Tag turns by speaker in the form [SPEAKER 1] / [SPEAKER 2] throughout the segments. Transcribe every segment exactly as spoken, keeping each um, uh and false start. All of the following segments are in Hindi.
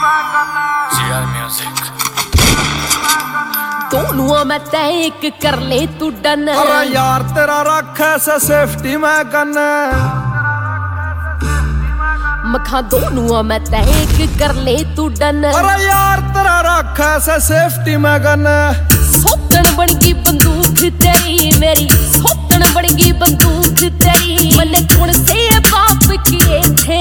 [SPEAKER 1] दोनों में तय एक कर ले तू डन।
[SPEAKER 2] अरे यार तेरा रख ऐसे सेफ्टी में गन।
[SPEAKER 1] मखा दोनों में तय एक कर ले तू डन।
[SPEAKER 2] अरे यार तेरा रख ऐसे सेफ्टी में गन।
[SPEAKER 1] सोतन बन गई बंदूक तेरी मेरी, सोतन बन गई बंदूक तेरी। मैंने कौन से पाप किए थे?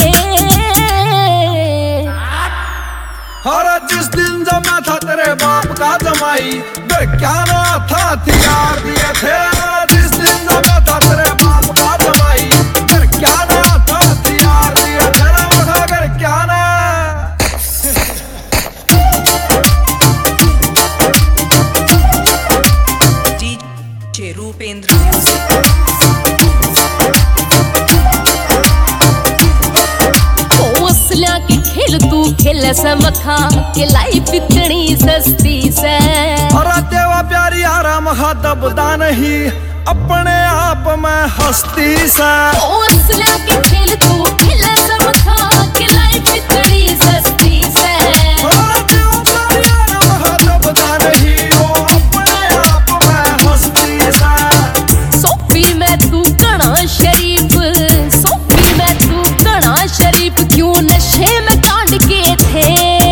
[SPEAKER 2] अरे जिस दिन जमा था तेरे बाप का जमाई, वे क्या ना था हथियार दिए थे। जिस दिन जमा था तेरे बाप का जमाई, वे क्या ना था हथियार दिए थे। मगर क्या ना
[SPEAKER 3] डीजे रूपेंद्र
[SPEAKER 1] के खेल तू खेल से मखा के लाइफ इतनी सस्ती से।
[SPEAKER 2] अरे देवा प्यारी आराम हा दबदा नहीं अपने आप में हस्ती से।
[SPEAKER 1] ओ असला के खेल तू खेल से मखा के लाइफ इतनी सस्ती से।
[SPEAKER 2] अरे देवा प्यारी आराम हा दबदा नहीं ओ अपने आप में हस्ती से।
[SPEAKER 1] सोफी में तू कणा शरीफ, सोफी में तू कणा शरीफ। क्यों नशे में कांड के थे?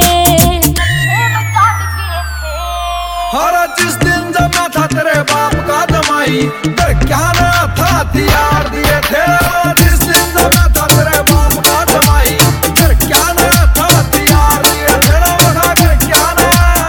[SPEAKER 2] हर जिस दिन जमा था तेरे बाप का जमाई, वे क्या ना था हथियार दिए थे। जिस दिन जमा था तेरे बाप का जमाई, वे क्या ना था हथियार दिए थे। मगर क्या ना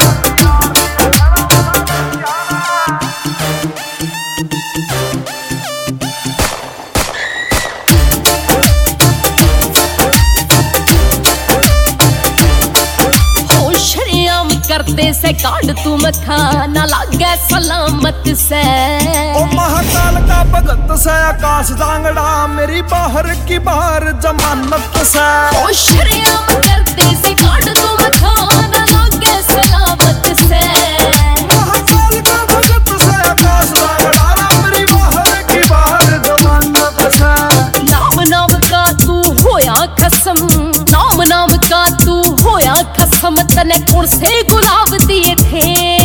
[SPEAKER 1] करते से कांड तू मखा ना लागे सलामत से।
[SPEAKER 2] ओ महाकाल का भगत से आकाश जांगड़ा, मेरी बाहर की बाहर जमानत से।
[SPEAKER 1] ओ शर्म करते से कांड तू मखा ना लागे सलामत से।
[SPEAKER 2] महाकाल का भगत से आकाश जांगड़ा, मेरी बाहर की बाहर जमानत से।
[SPEAKER 1] नाम नाम का तू होया कसम, नाम नाम का तू होया कसम। तने कौन से गुलाब दिए थे?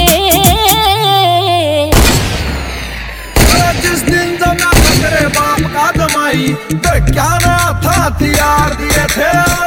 [SPEAKER 2] जिस दिन जमा था तेरे बाप का जमाई, वे क्या ना था हथियार दिए थे।